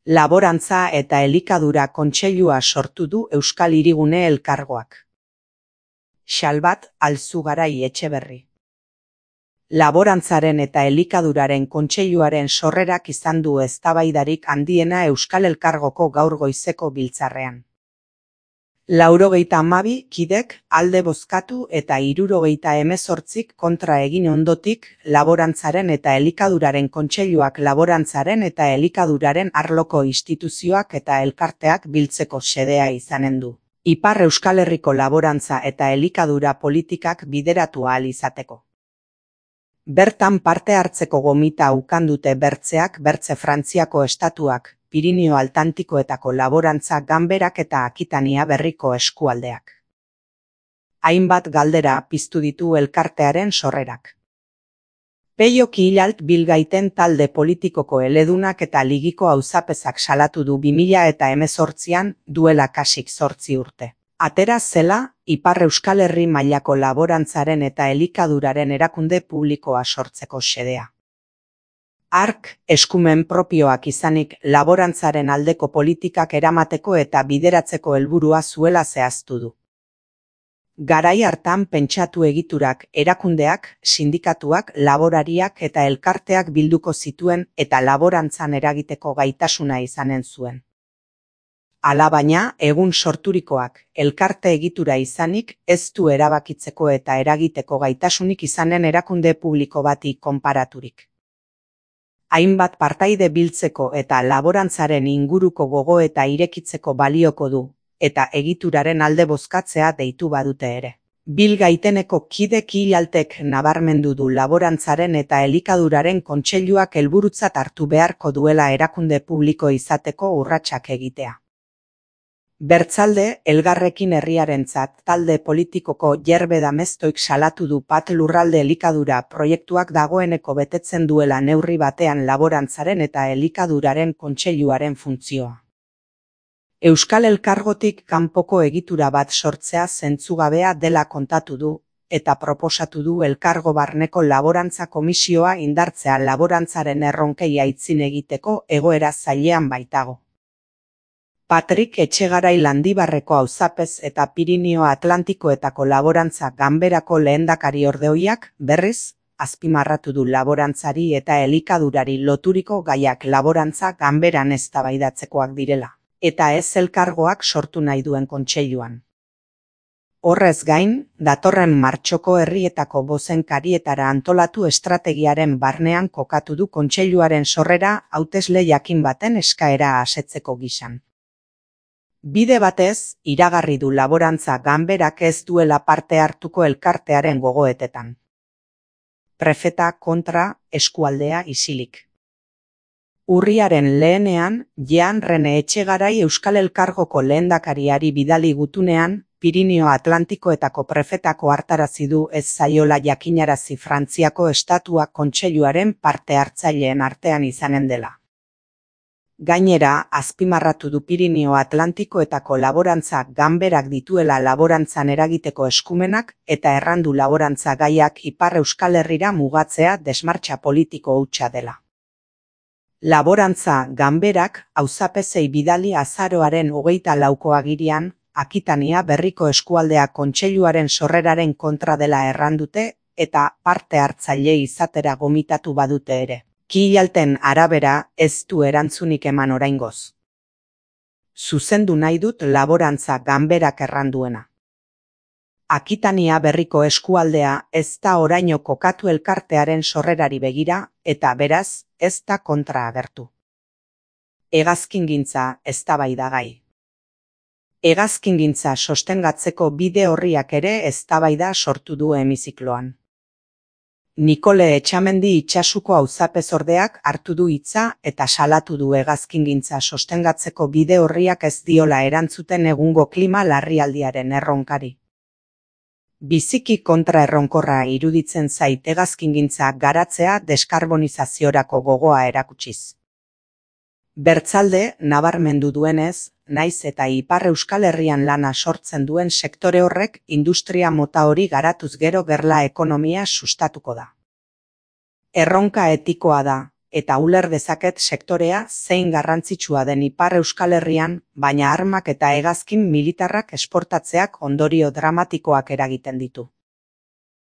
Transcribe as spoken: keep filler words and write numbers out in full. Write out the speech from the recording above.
Laborantza eta Elikadura Kontseilua sortu du Euskal Hirigune Elkargoak. Xalbat Alzugarai Etxeberri. Laborantzaren eta Elikaduraren Kontseiluaren sorrerak izan du eztabaidarik handiena Euskal Elkargoko gaur goizeko biltzarrean. Laurogeita hamabi kidek alde bozkatu eta hirurogeita hemezortzik kontra egin ondotik, Laborantzaren eta Elikaduraren Kontseiluak laborantzaren eta elikaduraren arloko instituzioak eta elkarteak biltzeko xedea izanen du. Ipar Euskal Herriko laborantza eta elikadura politikak bideratu ahal izateko. Bertan parte hartzeko gomita ukan dute Bertzeak, Bertze Frantziako estatuak, Pirinio Atlantikoetako laborantza ganberak eta Akitania Berriko eskualdeak. Hainbat galdera piztu ditu elkartearen sorrerak. Peio Killalt Bilgaiten talde politikoko eledunak eta ligiko auzapezak salatu du bi mila eta hemezortzian duela kasik zortzi urte. Atera zela, Ipar Euskal Herri mailako laborantzaren eta elikaduraren erakunde publikoa sortzeko xedea. Hark, eskumen propioak izanik laborantzaren aldeko politikak eramateko eta bideratzeko helburua zuela zehaztu du. Garai hartan pentsatu egiturak, erakundeak, sindikatuak, laborariak eta elkarteak bilduko zituen eta laborantzan eragiteko gaitasuna izanen zuen. Alabaina, egun sorturikoak, elkarte egitura izanik, ez du erabakitzeko eta eragiteko gaitasunik izanen erakunde publiko bati konparaturik. Hainbat partaide biltzeko eta laborantzaren inguruko gogo eta irekitzeko balioko du, eta egituraren alde bozkatzea deitu badute ere. Bilgaiteneko kide Killaltek nabarmendu du laborantzaren eta elikaduraren kontseiluak helburutzat hartu beharko duela erakunde publiko izateko urratsak egitea. Bertzalde, Elgarrekin Herriarentzat talde politikoko Jerbe Damestoik salatu du Pat Lurralde Elikadura proiektuak dagoeneko betetzen duela neurri batean laborantzaren eta elikaduraren kontseiluaren funtzioa. Euskal Elkargotik kanpoko egitura bat sortzea zentzugabea dela kontatu du, eta proposatu du Elkargo barneko laborantza komisioa indartzea laborantzaren erronkei aitzin egiteko egoera zailean baitago. Patrik Etxegarai Landibarreko auzapez eta Pirinio Atlantikoetako laborantza ganberako lehendakari ordeoiak, berriz, azpimarratu du laborantzari eta elikadurari loturiko gaiak laborantza ganberan eztabaidatzekoak direla, eta ez elkargoak sortu nahi duen kontseiluan. Horrez gain, datorren martxoko herrietako bozenkarietara antolatu estrategiaren barnean kokatu du kontseiluaren sorrera hautesle jakin baten eskaera asetzeko gisan. Bide batez, iragarri du laborantza ganberak ez duela parte hartuko elkartearen gogoetetan. Prefeta kontra eskualdea isilik. Urriaren lehenean, Jean Rene Etxegarai Euskal Elkargoko lehendakariari bidali gutunean, Pirinio Atlantikoetako prefetako hartarazi du ez zaiola jakinarazi Frantziako estatuak kontseiluaren parte hartzaileen artean izanen dela. Gainera, azpimarratu du Pirinio Atlantikoetako laborantza ganberak dituela laborantzan eragiteko eskumenak eta errandu laborantza gaiak Ipar Euskal Herrira mugatzea desmartxa politiko hutsa dela. Laborantza ganberak auzapezei bidali azaroaren hogeita lauko agirian, Akitania Berriko eskualdea kontseiluaren sorreraren kontra dela errandute eta parte hartzaile izatera gomitatu badute ere. Killalten arabera ez du erantzunik eman oraingoz. Zuzendu nahi dut laborantza ganberak erranduena. Akitania Berriko eskualdea ez da oraino kokatu elkartearen sorrerari begira eta beraz ez da kontra agertu. Hegazkingintza eztabaidagai. Hegazkingintza sostengatzeko bide orriak ere eztabaida sortu du hemizikloan. Nikole Etxamendi Itsasuko auzapezordeak hartu du hitza eta salatu du hegazkingintza sostengatzeko bide orriak ez diola erantzuten egungo klima larrialdiaren erronkari. Biziki kontra erronkorra iruditzen zait hegazkingintza garatzea deskarbonizaziorako gogoa erakutsiz. Bertzalde, nabarmendu duenez, naiz eta Ipar Euskal Herrian lana sortzen duen sektore horrek industria mota hori garatuz gero gerla ekonomia sustatuko da. Erronka etikoa da, eta uler dezaket sektorea zein garrantzitsua den Ipar Euskal Herrian, baina armak eta hegazkin militarrak esportatzeak ondorio dramatikoak eragiten ditu.